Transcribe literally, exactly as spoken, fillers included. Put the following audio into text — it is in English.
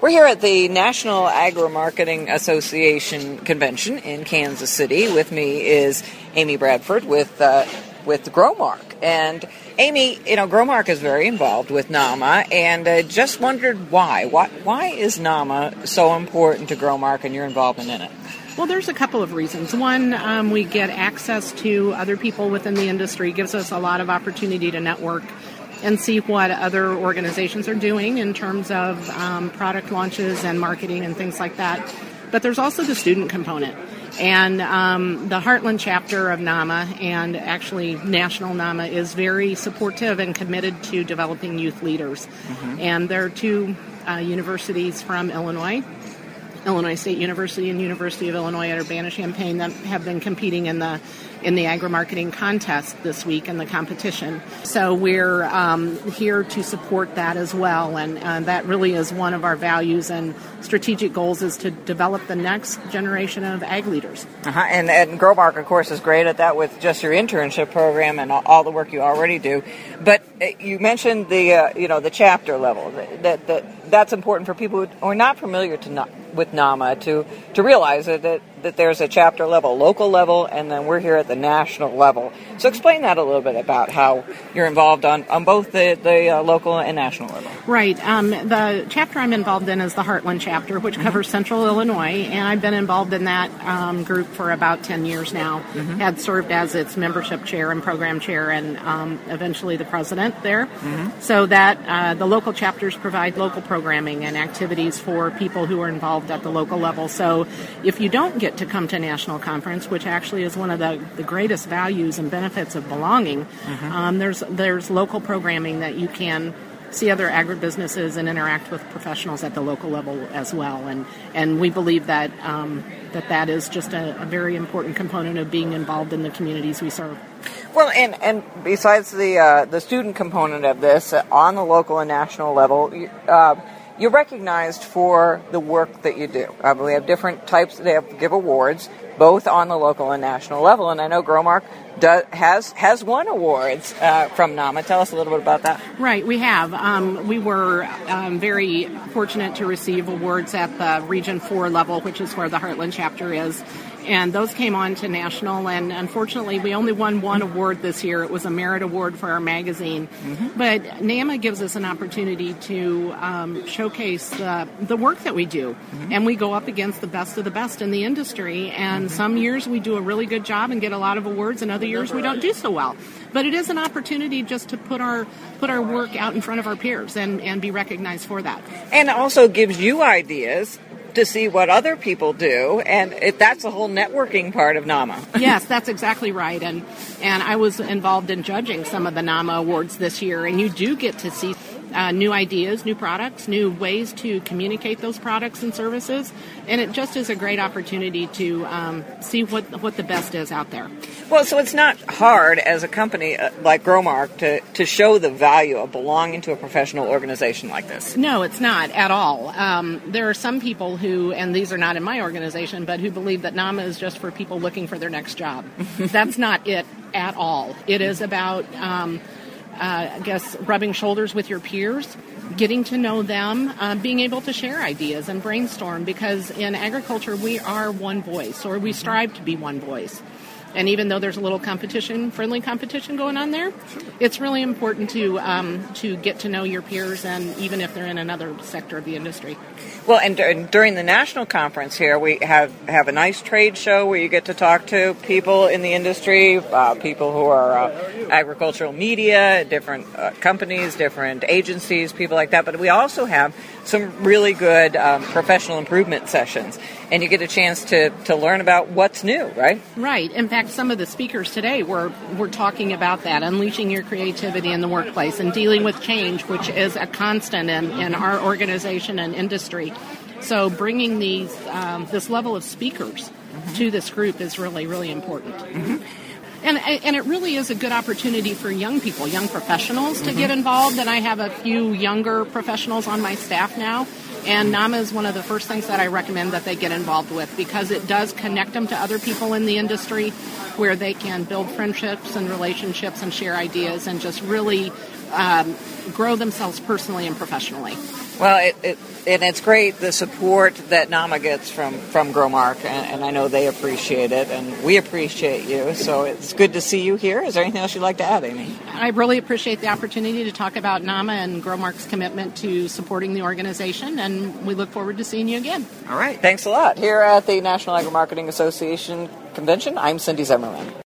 We're here at the National Agri-Marketing Association Convention in Kansas City. With me is Amy Bradford with uh, with Growmark. And Amy, you know, Growmark is very involved with NAMA, and uh, just wondered why. why. Why is NAMA so important to Growmark and your involvement in it? Well, there's a couple of reasons. One, um, we get access to other people within the industry, gives us a lot of opportunity to network and see what other organizations are doing in terms of um, product launches and marketing and things like that. But there's also the student component. And um, the Heartland chapter of NAMA, and actually National NAMA, is very supportive and committed to developing youth leaders. Mm-hmm. And there are two uh, universities from Illinois, Illinois State University and University of Illinois at Urbana-Champaign, that have been competing in the in the agri-marketing contest this week in the competition. So we're um, here to support that as well, and uh, that really is one of our values and strategic goals, is to develop the next generation of ag leaders. Uh-huh. And, and Growmark, of course, is great at that with just your internship program and all, all the work you already do. But uh, you mentioned the uh, you know the chapter level. That that that's important for people who are not familiar to na- with NAMA to to realize that, that that there's a chapter level, local level, and then we're here at the national level. So explain that a little bit about how you're involved on, on both the, the uh, local and national level. Right. Um, the chapter I'm involved in is the Heartland chapter, which mm-hmm. covers Central Illinois, and I've been involved in that um, group for about ten years now. Mm-hmm. Had served as its membership chair and program chair, and um, eventually the president there. Mm-hmm. So that uh, the local chapters provide local programming and activities for people who are involved at the local level. So if you don't get to come to national conference, which actually is one of the, the greatest values and benefits of belonging, mm-hmm. um, there's there's local programming that you can see other agribusinesses and interact with professionals at the local level as well. And and we believe that um, that that is just a, a very important component of being involved in the communities we serve. Well, and, and besides the uh, the student component of this, uh, on the local and national level, uh, you're recognized for the work that you do. Uh, we have different types. They have give awards, both on the local and national level. And I know Growmark does, has has won awards uh, from NAMA. Tell us a little bit about that. Right, we have. Um, we were um, very fortunate to receive awards at the Region four level, which is where the Heartland chapter is. And those came on to national, and unfortunately we only won one award this year. It was a merit award for our magazine. Mm-hmm. But NAMA gives us an opportunity to um, showcase the, the work that we do. Mm-hmm. And we go up against the best of the best in the industry. And mm-hmm. some years we do a really good job and get a lot of awards, and other years we don't do so well. But it is an opportunity just to put our put our work out in front of our peers and, and be recognized for that. And it also gives you ideas to see what other people do, and it, that's the whole networking part of NAMA. Yes, that's exactly right. And and I was involved in judging some of the NAMA awards this year, and you do get to see uh, new ideas, new products, new ways to communicate those products and services, and it just is a great opportunity to um, see what what the best is out there. Well, so it's not hard as a company uh, like Growmark to, to show the value of belonging to a professional organization like this. No, it's not at all. Um, there are some people who, and these are not in my organization, but who believe that NAMA is just for people looking for their next job. That's not it at all. It is about, um, uh, I guess, rubbing shoulders with your peers, getting to know them, uh, being able to share ideas and brainstorm, because in agriculture we are one voice, or we strive to be one voice. And even though there's a little competition, friendly competition going on there, it's really important to um, to get to know your peers, and even if they're in another sector of the industry. Well, and d- during the national conference here, we have, have a nice trade show where you get to talk to people in the industry, uh, people who are uh, agricultural media, different uh, companies, different agencies, people like that. But we also have some really good um, professional improvement sessions, and you get a chance to, to learn about what's new, right? Right. In fact, some of the speakers today were, were talking about that, unleashing your creativity in the workplace and dealing with change, which is a constant in, in our organization and industry. So bringing these um, this level of speakers mm-hmm. to this group is really, really important. Mm-hmm. And and it really is a good opportunity for young people, young professionals, to mm-hmm. get involved. And I have a few younger professionals on my staff now. And NAMA is one of the first things that I recommend that they get involved with, because it does connect them to other people in the industry, where they can build friendships and relationships and share ideas and just really um, grow themselves personally and professionally. Well, it, it, and it's great, the support that NAMA gets from, from Growmark, and, and I know they appreciate it, and we appreciate you, so it's good to see you here. Is there anything else you'd like to add, Amy? I really appreciate the opportunity to talk about NAMA and Growmark's commitment to supporting the organization, and we look forward to seeing you again. All right, thanks a lot. Here at the National Agri-Marketing Association Convention, I'm Cindy Zimmerman.